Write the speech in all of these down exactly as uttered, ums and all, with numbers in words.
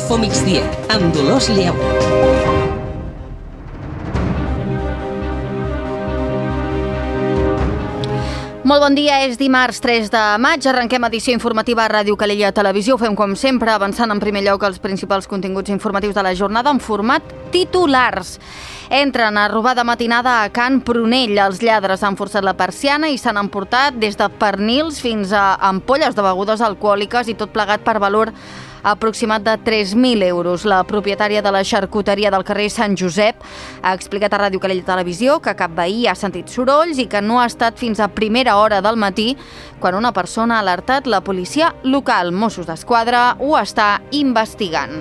Info Migdia, amb Dolors Lleu. Molt bon dia, és dimarts tres de maig, arrenquem edició informativa a Ràdio Calella Televisió. Ho fem com sempre, avançant en primer lloc els principals continguts informatius de la jornada en format titulars. Entren a robada matinada a Can Prunell. Els lladres han forçat la persiana i s'han emportat des de pernils fins a ampolles de begudes alcohòliques i tot plegat per valor aproximat de tres mil euros. La propietària de la xarcuteria del carrer Sant Josep ha explicat a Ràdio Calella Televisió que cap veí ha sentit sorolls i que no ha estat fins a primera hora del matí quan una persona ha alertat la policia local. Mossos d'Esquadra ho està investigant.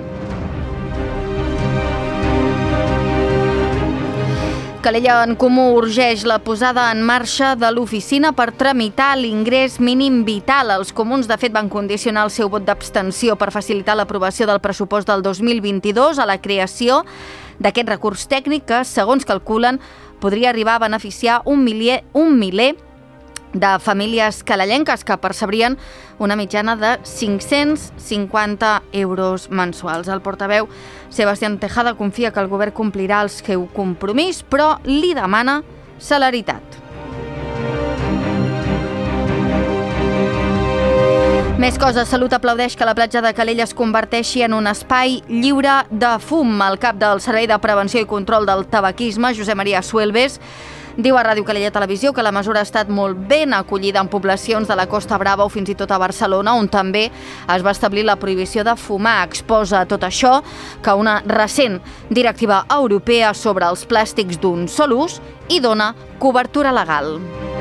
Calella en Comú urgeix la posada en marxa de l'oficina per tramitar l'ingrés mínim vital. Els comuns, de fet, van condicionar el seu vot d'abstenció per facilitar l'aprovació del pressupost del dos mil vint-i-dos a la creació d'aquest recurs tècnic que, segons calculen, podria arribar a beneficiar un miler, un miler de famílies calellenques que percebrien una mitjana de cinc-cents cinquanta euros mensuals. El portaveu Sebastián Tejada confia que el govern complirà el seu compromís, però li demana celeritat. Més coses. Salut aplaudeix que la platja de Calella es converteixi en un espai lliure de fum. El cap del Servei de Prevenció i Control del Tabaquisme, Josep Maria Suelves, diu a Ràdio Calella Televisió que la mesura ha estat molt ben acollida en poblacions de la Costa Brava o fins i tot a Barcelona, on també es va establir la prohibició de fumar. Exposa tot això que una recent directiva europea sobre els plàstics d'un sol ús hi dona cobertura legal.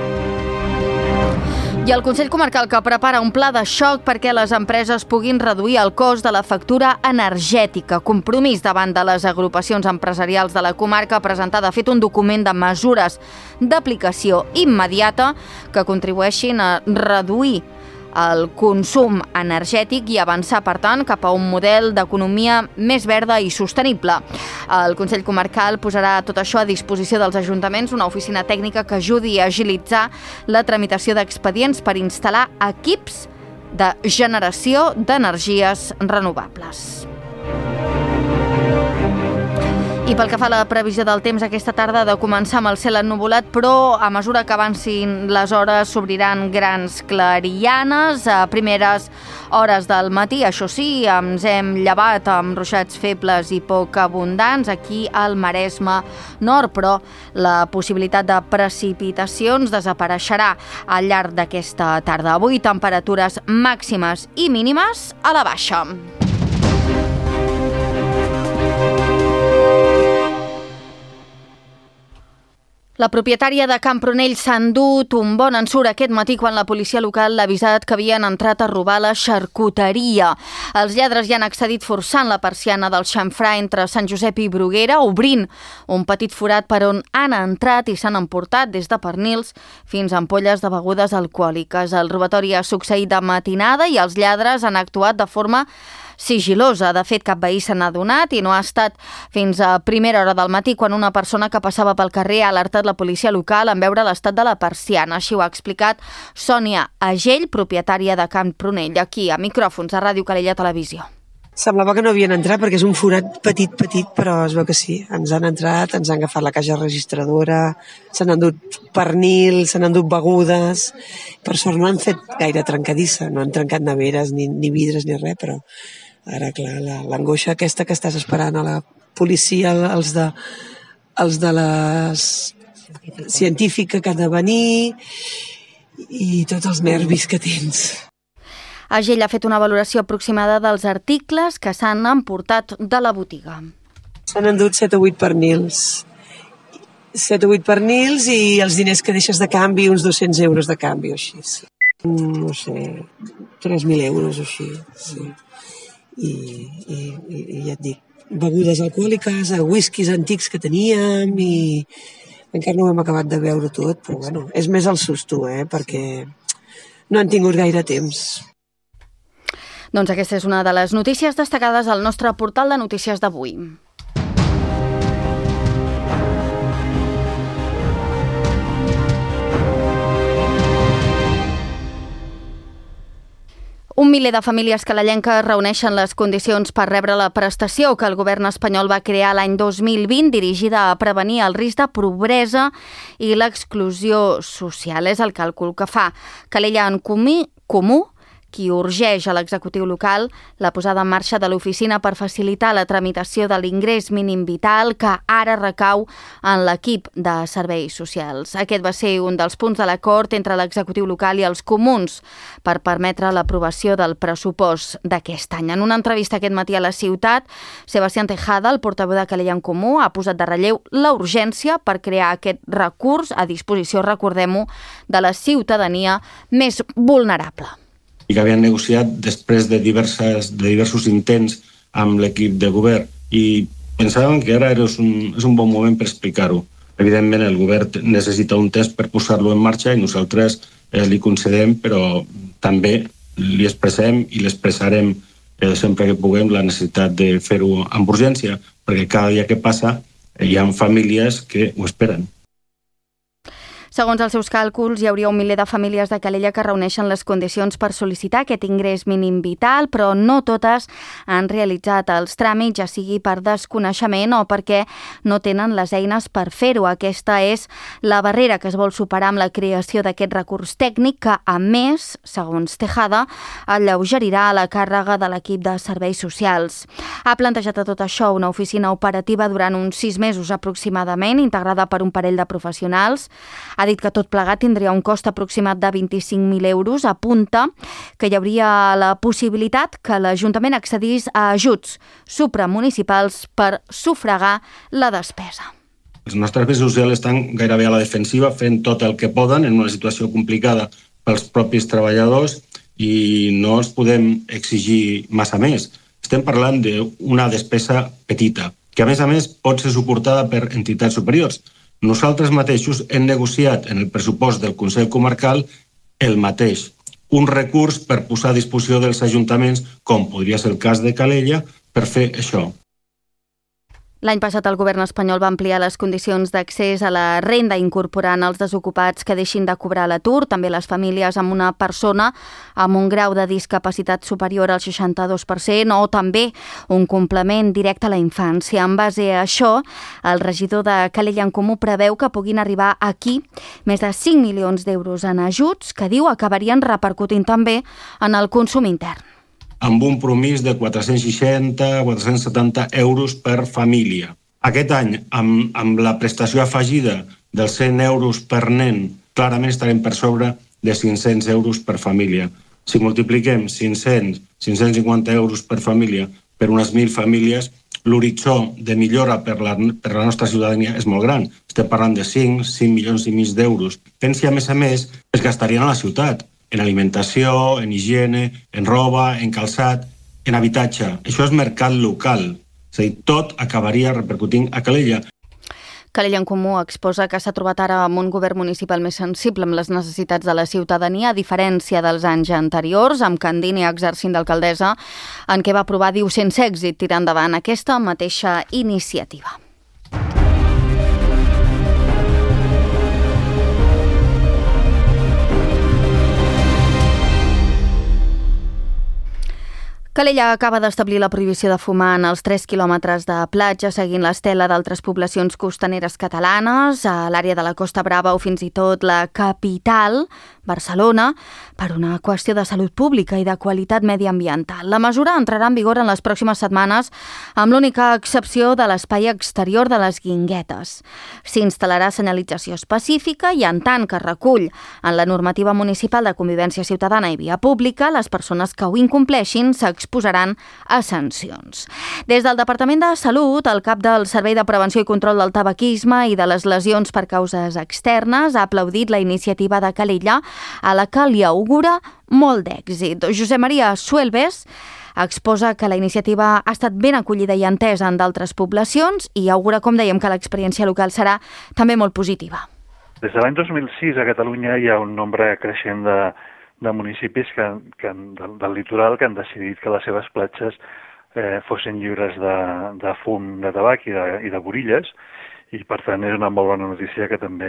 I el Consell Comarcal que prepara un pla de xoc perquè les empreses puguin reduir el cost de la factura energètica. Compromís davant de les agrupacions empresarials de la comarca ha presentat, de fet, un document de mesures d'aplicació immediata que contribueixin a reduir el consum energètic i avançar, per tant, cap a un model d'economia més verda i sostenible. El Consell Comarcal posarà tot això a disposició dels ajuntaments, una oficina tècnica que ajudi a agilitzar la tramitació d'expedients per instal·lar equips de generació d'energies renovables. I pel que fa a la previsió del temps, aquesta tarda ha de començar amb el cel ennuvolat, però a mesura que avancin les hores s'obriran grans clarianes a primeres hores del matí. Això sí, ens hem llevat amb ruixats febles i poc abundants aquí al Maresme Nord, però la possibilitat de precipitacions desapareixerà al llarg d'aquesta tarda. Avui temperatures màximes i mínimes a la baixa. La propietària de Can Prunell s'ha endut un bon ensurt aquest matí quan la policia local l'ha avisat que havien entrat a robar la xarcuteria. Els lladres hi han accedit forçant la persiana del xamfrà entre Sant Josep i Bruguera, obrint un petit forat per on han entrat i s'han emportat des de pernils fins a ampolles de begudes alcohòliques. El robatori ha succeït de matinada i els lladres han actuat de forma sigilosa. De fet, cap veí se n'ha adonat i no ha estat fins a primera hora del matí quan una persona que passava pel carrer ha alertat la policia local en veure l'estat de la persiana. Així ho ha explicat Sònia Agell, propietària de Can Prunell, aquí a micròfons a Ràdio Calella Televisió. Semblava que no havien entrat perquè és un forat petit, petit, però es veu que sí. Ens han entrat, ens han agafat la caixa registradora, s'han endut pernil, s'han endut begudes. Per sort no han fet gaire trencadissa, no han trencat neveres, ni, ni vidres, ni res, però ara, clar, l'angoixa aquesta que estàs esperant a la policia, els de, els de les científica que han de venir i tots els nervis que tens. Agell ha fet una valoració aproximada dels articles que s'han emportat de la botiga. S'han endut set o vuit pernils. set o vuit pernils i els diners que deixes de canvi, uns dos-cents euros de canvi o així. Sí. No sé, tres mil euros o així. Sí. I, i, i, i ja et dic, begudes alcohòliques, whiskies antics que teníem i encara no ho hem acabat de veure tot, però bueno, és més el susto, eh, perquè no han tingut gaire temps. Doncs aquesta és una de les notícies destacades al nostre portal de notícies d'avui. Un miler de famílies calellenques reuneixen les condicions per rebre la prestació que el govern espanyol va crear l'any dos mil vint, dirigida a prevenir el risc de pobresa i l'exclusió social. És el càlcul que fa Calella en Comú, qui urgeix a l'executiu local la posada en marxa de l'oficina per facilitar la tramitació de l'ingrés mínim vital que ara recau en l'equip de serveis socials. Aquest va ser un dels punts de l'acord entre l'executiu local i els comuns per permetre l'aprovació del pressupost d'aquest any. En una entrevista aquest matí a La Ciutat, Sebastián Tejada, el portaveu de Calella en Comú, ha posat de relleu la urgència per crear aquest recurs a disposició, recordem-ho, de la ciutadania més vulnerable. I que havien negociat després de, diverses, de diversos intents amb l'equip de govern i pensàvem que ara és un, és un bon moment per explicar-ho. Evidentment, el govern necessita un temps per posar-lo en marxa i nosaltres eh, li concedem, però també li expressem i l'expressarem eh, sempre que puguem la necessitat de fer-ho amb urgència, perquè cada dia que passa eh, hi ha famílies que ho esperen. Segons els seus càlculs, hi hauria un miler de famílies de Calella que reuneixen les condicions per sol·licitar aquest ingrés mínim vital, però no totes han realitzat els tràmits, ja sigui per desconeixement o perquè no tenen les eines per fer-ho. Aquesta és la barrera que es vol superar amb la creació d'aquest recurs tècnic que, a més, segons Tejada, alleugerirà la càrrega de l'equip de serveis socials. Ha plantejat a tot això una oficina operativa durant uns sis mesos aproximadament, integrada per un parell de professionals. Ha dit que tot plegat tindria un cost aproximat de vint-i-cinc mil euros. Apunta que hi hauria la possibilitat que l'Ajuntament accedís a ajuts supramunicipals per sufragar la despesa. Els nostres serveis socials estan gairebé a la defensiva, fent tot el que poden en una situació complicada pels propis treballadors i no els podem exigir massa més. Estem parlant d'una despesa petita, que a més a més pot ser suportada per entitats superiors. Nosaltres mateixos hem negociat en el pressupost del Consell Comarcal el mateix, un recurs per posar a disposició dels ajuntaments, com podria ser el cas de Calella, per fer això. L'any passat el govern espanyol va ampliar les condicions d'accés a la renda incorporant els desocupats que deixin de cobrar l'atur, també les famílies amb una persona amb un grau de discapacitat superior al seixanta-dos per cent o també un complement directe a la infància. En base a això, el regidor de Calella en Comú preveu que puguin arribar aquí més de cinc milions d'euros en ajuts que diu acabarien repercutint també en el consum intern, amb un promís de quatre-cents seixanta a quatre-cents setanta euros per família. Aquest any, amb, amb la prestació afegida dels cent euros per nen, clarament estarem per sobre de cinc-cents euros per família. Si multipliquem cinc-cents, cinc-cents cinquanta euros per família per unes mil famílies, l'horitzó de millora per la, per la nostra ciutadania és molt gran. Estem parlant de cinc, cinc milions i mig d'euros. Pensi, a més a més, es gastarien a la ciutat, en alimentació, en higiene, en roba, en calçat, en habitatge. Això és mercat local. És a dir, tot acabaria repercutint a Calella. Calella en Comú exposa que s'ha trobat ara amb un govern municipal més sensible amb les necessitats de la ciutadania, a diferència dels anys anteriors, amb Candini exercint d'alcaldessa, en què va aprovar, diu, sense èxit tirar endavant aquesta mateixa iniciativa. Calella acaba d'establir la prohibició de fumar en els tres quilòmetres de platja, seguint l'estela d'altres poblacions costaneres catalanes, a l'àrea de la Costa Brava o fins i tot la capital, Barcelona, per una qüestió de salut pública i de qualitat mediambiental. La mesura entrarà en vigor en les pròximes setmanes amb l'única excepció de l'espai exterior de les Guinguetes. S'instal·larà senyalització específica i, en tant que recull en la normativa municipal de convivència ciutadana i via pública, les persones que ho incompleixin s'exposaran a sancions. Des del Departament de Salut, el cap del Servei de Prevenció i Control del Tabaquisme i de les Lesions per Causes Externes ha aplaudit la iniciativa de Calella, a la que li augura molt d'èxit. Josep Maria Suelves exposa que la iniciativa ha estat ben acollida i entesa en d'altres poblacions i augura, com dèiem, que l'experiència local serà també molt positiva. Des de l'any dos mil sis a Catalunya hi ha un nombre creixent de, de municipis que, que, del, del litoral que han decidit que les seves platges eh, fossin lliures de, de fum de tabac i de, i de borilles, i per tant és una molt bona notícia que també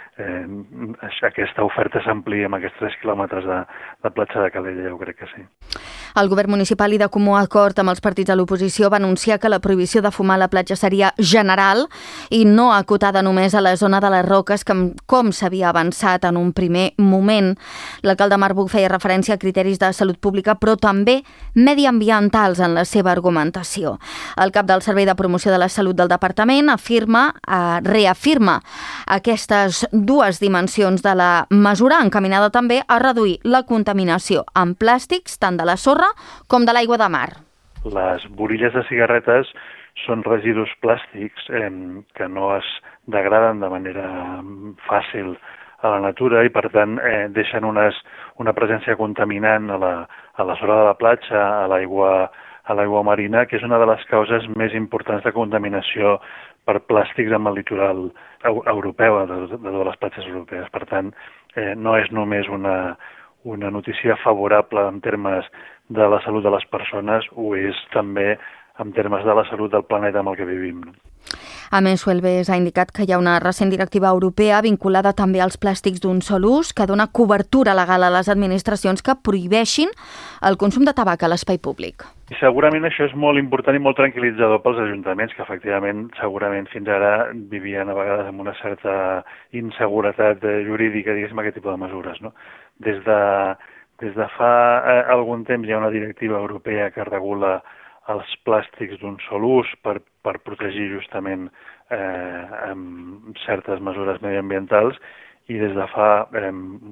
eh, aquesta oferta s'amplia amb aquests tres quilòmetres de, de platja de Calella, jo crec que sí. El govern municipal i de comú acord amb els partits de l'oposició va anunciar que la prohibició de fumar a la platja seria general i no acotada només a la zona de les Roques, com, com s'havia avançat en un primer moment. L'alcalde Marc Buch feia referència a criteris de salut pública, però també mediambientals en la seva argumentació. El cap del Servei de Promoció de la Salut del Departament afirma, eh, reafirma aquestes dues dimensions de la mesura, encaminada també a reduir la contaminació amb plàstics, tant de la sorra com de l'aigua de mar. Les borilles de cigarretes són residus plàstics eh, que no es degraden de manera fàcil a la natura i, per tant, eh, deixen unes, una presència contaminant a la, a la sorra de la platja, a l'aigua a l'aigua marina, que és una de les causes més importants de contaminació per plàstics amb el litoral europeu, de, de totes les platges europees. Per tant, eh, no és només una, una notícia favorable en termes de la salut de les persones, ho és també en termes de la salut del planeta amb el que vivim. A més, Huelves ha indicat que hi ha una recent directiva europea vinculada també als plàstics d'un sol ús que dona cobertura legal a les administracions que prohibeixin el consum de tabac a l'espai públic. I segurament això és molt important i molt tranquil·litzador pels ajuntaments, que efectivament segurament fins ara vivien a vegades amb una certa inseguretat jurídica, diguéssim, aquest tipus de mesures, no? Des de, des de fa eh, algun temps hi ha una directiva europea que regula els plàstics d'un sol ús per, per protegir justament eh, amb certes mesures mediambientals i des de fa eh,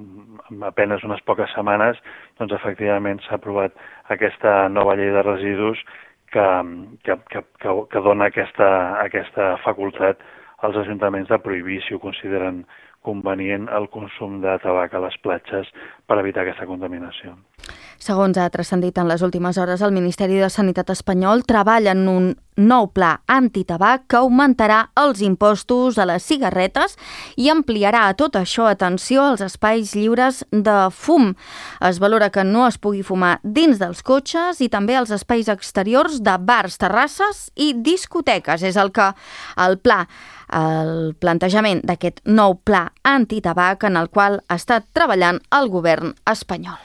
apenes unes poques setmanes doncs efectivament s'ha aprovat aquesta nova llei de residus que, que, que, que, que dona aquesta, aquesta facultat als ajuntaments de prohibir, si ho consideren convenient, el consum de tabac a les platges per evitar aquesta contaminació. Segons ha transcendit en les últimes hores, el Ministeri de Sanitat espanyol treballa en un nou pla antitabac que augmentarà els impostos a les cigarretes i ampliarà a tot això, atenció, als espais lliures de fum. Es valora que no es pugui fumar dins dels cotxes i també als espais exteriors de bars, terrasses i discoteques. És el que el pla, el plantejament d'aquest nou pla antitabac en el qual ha estat treballant el govern espanyol.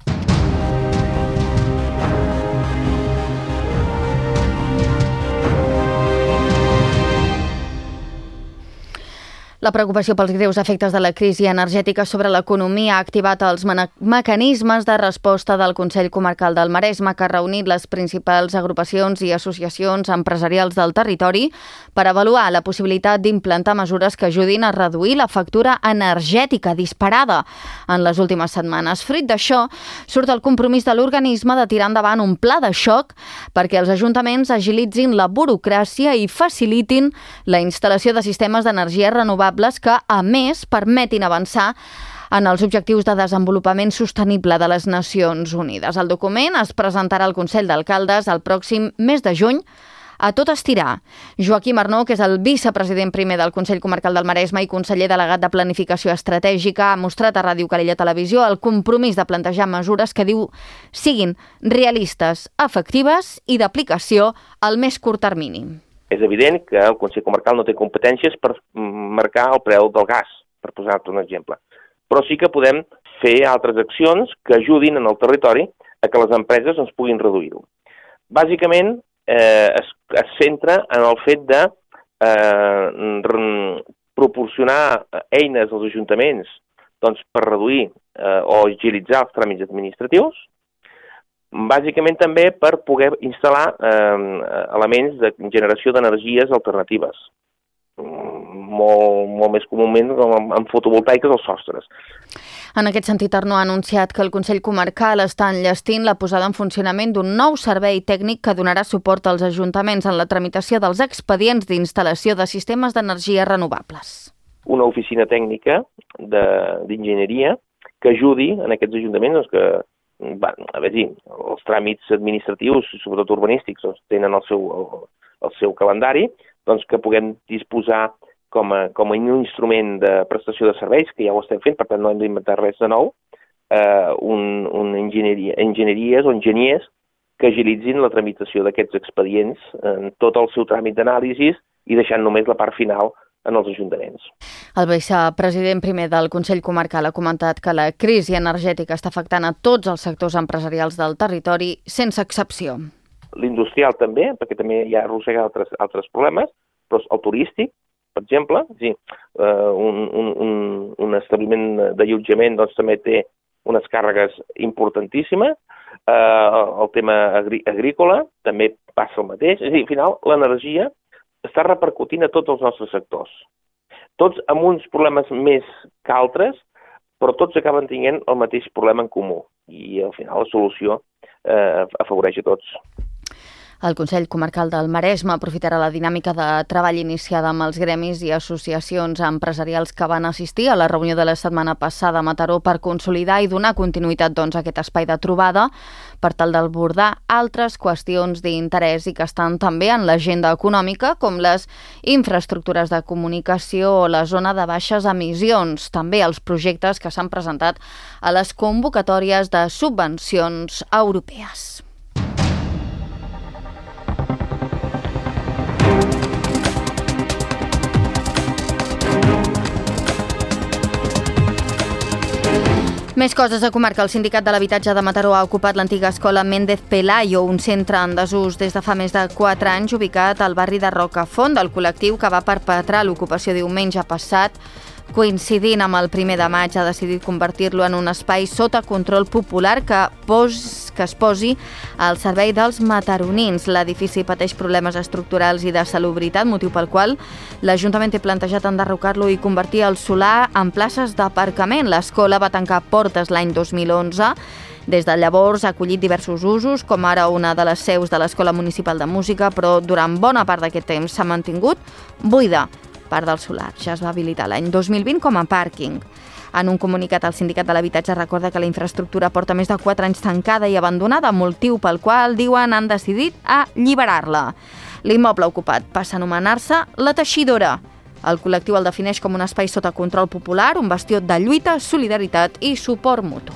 La preocupació pels greus efectes de la crisi energètica sobre l'economia ha activat els mecanismes de resposta del Consell Comarcal del Maresme, que ha reunit les principals agrupacions i associacions empresarials del territori per avaluar la possibilitat d'implantar mesures que ajudin a reduir la factura energètica disparada en les últimes setmanes. Fruit d'això, surt el compromís de l'organisme de tirar endavant un pla de xoc perquè els ajuntaments agilitzin la burocràcia i facilitin la instal·lació de sistemes d'energia renovable que, a més, permetin avançar en els objectius de desenvolupament sostenible de les Nacions Unides. El document es presentarà al Consell d'Alcaldes el pròxim mes de juny a tot estirar. Joaquim Arnau, que és el vicepresident primer del Consell Comarcal del Maresme i conseller delegat de Planificació Estratègica, ha mostrat a Ràdio Calella Televisió el compromís de plantejar mesures que diu siguin realistes, efectives i d'aplicació al més curt termini. És evident que el Consell Comarcal no té competències per marcar el preu del gas, per posar-te un exemple. Però sí que podem fer altres accions que ajudin en el territori a que les empreses ens puguin reduir-ho. Bàsicament, eh, es, es centra en el fet de eh, proporcionar eines als ajuntaments doncs, per reduir eh, o agilitzar els tràmits administratius, bàsicament també per poder instal·lar eh, elements de generació d'energies alternatives, molt, molt més comúment amb, amb fotovoltaiques als sostres. En aquest sentit, Arnau ha anunciat que el Consell Comarcal està enllestint la posada en funcionament d'un nou servei tècnic que donarà suport als ajuntaments en la tramitació dels expedients d'instal·lació de sistemes d'energia renovables. Una oficina tècnica d'enginyeria que ajudi en aquests ajuntaments doncs, que Va, a veure, els tràmits administratius, sobretot urbanístics, doncs, tenen el seu, el, el seu calendari, doncs que puguem disposar com a, com a un instrument de prestació de serveis, que ja ho estem fent, per tant no hem d'inventar res de nou, eh, un, un enginyeria, enginyeries o enginyers que agilitzin la tramitació d'aquests expedients en tot el seu tràmit d'anàlisis i deixant només la part final en els ajuntaments. El vicepresident primer del Consell Comarcal ha comentat que la crisi energètica està afectant a tots els sectors empresarials del territori, sense excepció. L'industrial també, perquè també hi ha arrossega altres, altres problemes, però el turístic, per exemple, sí, uh, un, un, un, un establiment d'allotjament doncs, també té unes càrregues importantíssimes. Uh, el tema agrí agrícola també passa el mateix. És a dir, al final, l'energia està repercutint a tots els nostres sectors. Tots amb uns problemes més que altres, però tots acaben tenint el mateix problema en comú. I al final la solució eh, afavoreix a tots. El Consell Comarcal del Maresme aprofitarà la dinàmica de treball iniciada amb els gremis i associacions empresarials que van assistir a la reunió de la setmana passada a Mataró per consolidar i donar continuïtat doncs, a aquest espai de trobada per tal d'abordar altres qüestions d'interès i que estan també en l'agenda econòmica, com les infraestructures de comunicació o la zona de baixes emissions, també els projectes que s'han presentat a les convocatòries de subvencions europees. Més coses a comarca. El Sindicat de l'Habitatge de Mataró ha ocupat l'antiga escola Méndez Pelayo, un centre en desús des de fa més de quatre anys, ubicat al barri de Rocafont. El col·lectiu que va perpetrar l'ocupació diumenge passat, coincidint amb el primer de maig, ha decidit convertir-lo en un espai sota control popular que, pos, que es posi al servei dels mataronins. L'edifici pateix problemes estructurals i de salubritat, motiu pel qual l'Ajuntament té plantejat enderrocar-lo i convertir el solar en places d'aparcament. L'escola va tancar portes l'any dos mil onze. Des de llavors ha acollit diversos usos, com ara una de les seus de l'Escola Municipal de Música, però durant bona part d'aquest temps s'ha mantingut buida. Part del solar ja es va habilitar l'any dos mil vint com a pàrquing. En un comunicat, el Sindicat de l'Habitatge recorda que la infraestructura porta més de quatre anys tancada i abandonada, motiu pel qual, diuen, han decidit alliberar-la. L'immoble ocupat passa a anomenar-se La Teixidora. El col·lectiu el defineix com un espai sota control popular, un bastió de lluita, solidaritat i suport mutu.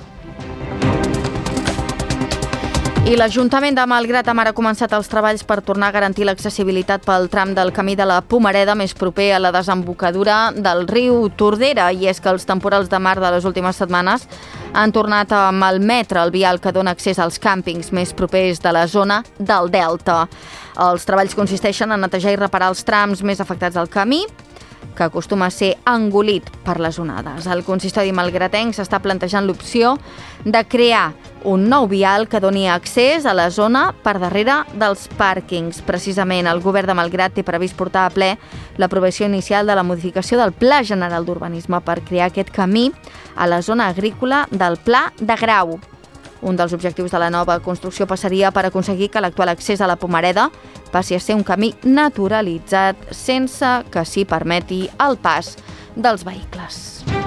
I l'Ajuntament de Malgrat de Mar ha començat els treballs per tornar a garantir l'accessibilitat pel tram del camí de la Pomareda més proper a la desembocadura del riu Tordera. I és que els temporals de mar de les últimes setmanes han tornat a malmetre el vial que dona accés als càmpings més propers de la zona del Delta. Els treballs consisteixen en netejar i reparar els trams més afectats del camí, que acostuma a ser engolit per les onades. El consistori malgratenc s'està plantejant l'opció de crear un nou vial que doni accés a la zona per darrere dels pàrquings. Precisament, el govern de Malgrat té previst portar a ple l'aprovació inicial de la modificació del Pla General d'Urbanisme per crear aquest camí a la zona agrícola del Pla de Grau. Un dels objectius de la nova construcció passaria per aconseguir que l'actual accés a la Pomareda passi a ser un camí naturalitzat sense que s'hi permeti el pas dels vehicles.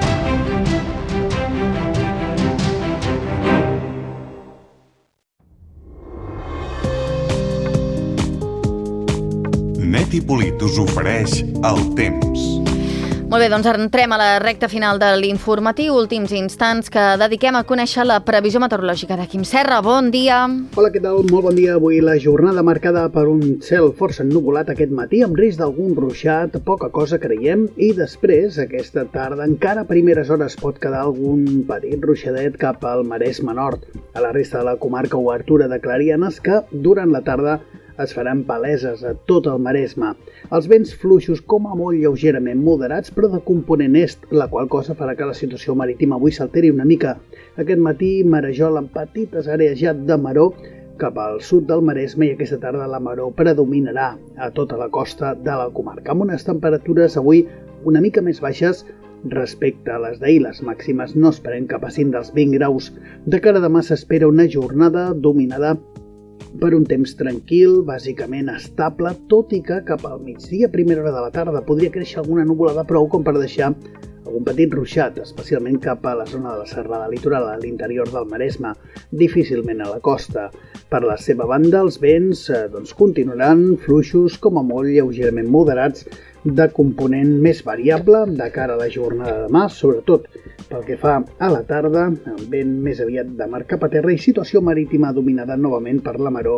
Net i Polit us ofereix el temps. Molt bé, doncs entrem a la recta final de l'informatiu, últims instants que dediquem a conèixer la previsió meteorològica de Quim Serra. Bon dia. Hola, què tal? Molt bon dia. Avui la jornada marcada per un cel força ennuvolat aquest matí, amb risc d'algun ruixat, poca cosa creiem, i després, aquesta tarda, encara a primeres hores pot quedar algun petit ruixadet cap al Maresme Nord. A la resta de la comarca, obertura de clarianes que, durant la tarda, es faran paleses a tot el Maresme. Els vents fluixos com a molt lleugerament moderats, però de component est, la qual cosa farà que la situació marítima avui s'alteri una mica. Aquest matí marejol en petites àrees ja de maró cap al sud del Maresme, i aquesta tarda la maró predominarà a tota la costa de la comarca, amb unes temperatures avui una mica més baixes respecte a les d'ahir. Les màximes no esperem que passin dels vint graus. De cara a demà s'espera una jornada dominada per un temps tranquil, bàsicament estable, tot i que cap al migdia, primera hora de la tarda, podria créixer alguna núvolada prou com per deixar algun petit ruixat, especialment cap a la zona de la serrada litoral, a l'interior del Maresme, difícilment a la costa. Per la seva banda, els vents eh, doncs, continuaran fluixos com a molt lleugerament moderats, de component més variable de cara a la jornada de demà, sobretot pel que fa a la tarda, amb vent més aviat de mar cap a terra i situació marítima dominada novament per la maró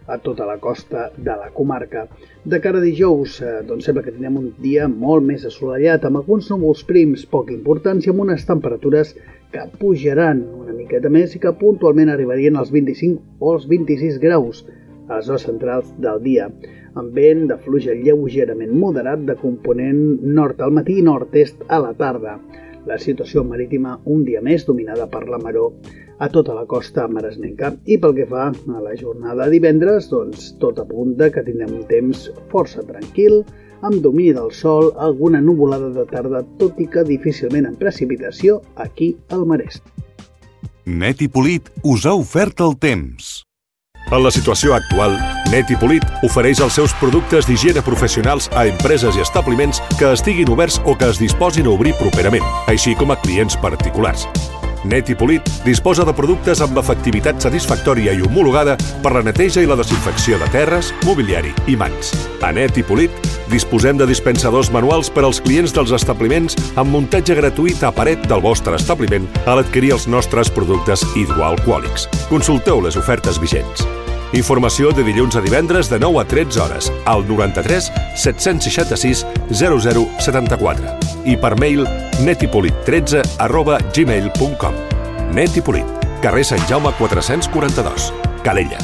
a tota la costa de la comarca. De cara a dijous, eh, doncs sembla que tindrem un dia molt més assolellat, amb alguns núvols prims poc importants i amb unes temperatures que pujaran una miqueta més i que puntualment arribarien als vint-i-cinc o als vint-i-sis graus a les hores centrals del dia, amb vent de fluix lleugerament moderat de component nord al matí i nord-est a la tarda. La situació marítima un dia més dominada per la maró a tota la costa maresmenca. I pel que fa a la jornada de divendres, doncs tot apunta que tindrem un temps força tranquil, amb domini del sol, alguna nuvolada de tarda, tot i que difícilment amb precipitació aquí al Maresme. Net i Polit us ha ofert el temps. En la situació actual, Net i Polit ofereix els seus productes d'higiene professionals a empreses i establiments que estiguin oberts o que es disposin a obrir properament, així com a clients particulars. Net i Polit disposa de productes amb efectivitat satisfactòria i homologada per la neteja i la desinfecció de terres, mobiliari i mans. A Net i Polit disposem de dispensadors manuals per als clients dels establiments amb muntatge gratuït a paret del vostre establiment a l'adquirir els nostres productes hidroalcohòlics. Consulteu les ofertes vigents. Informació de dilluns a divendres de nou a tretze hores al noranta-tres set-cents seixanta-sis zero zero setanta-quatre i per mail netipolit tretze arroba gmail punt com. Net i Polit, carrer Sant Jaume quatre-cents quaranta-dos, Calella.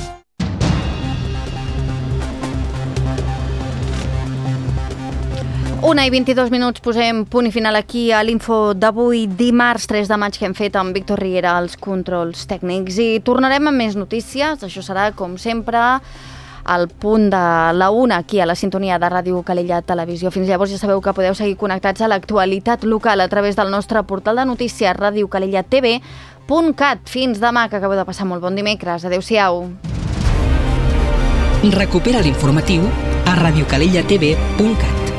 Una i vint-i-dos minuts, posem punt i final aquí a l'info d'avui, dimarts tres de maig, que hem fet amb Víctor Riera als controls tècnics. I tornarem amb més notícies. Això serà, com sempre, al punt de la una, aquí a la sintonia de Ràdio Calella Televisió. Fins llavors ja sabeu que podeu seguir connectats a l'actualitat local a través del nostre portal de notícies radio calella t v punt cat. Fins demà, que acabeu de passar molt bon dimecres. Adéu-siau. Recupera l'informatiu a radio calella t v punt cat.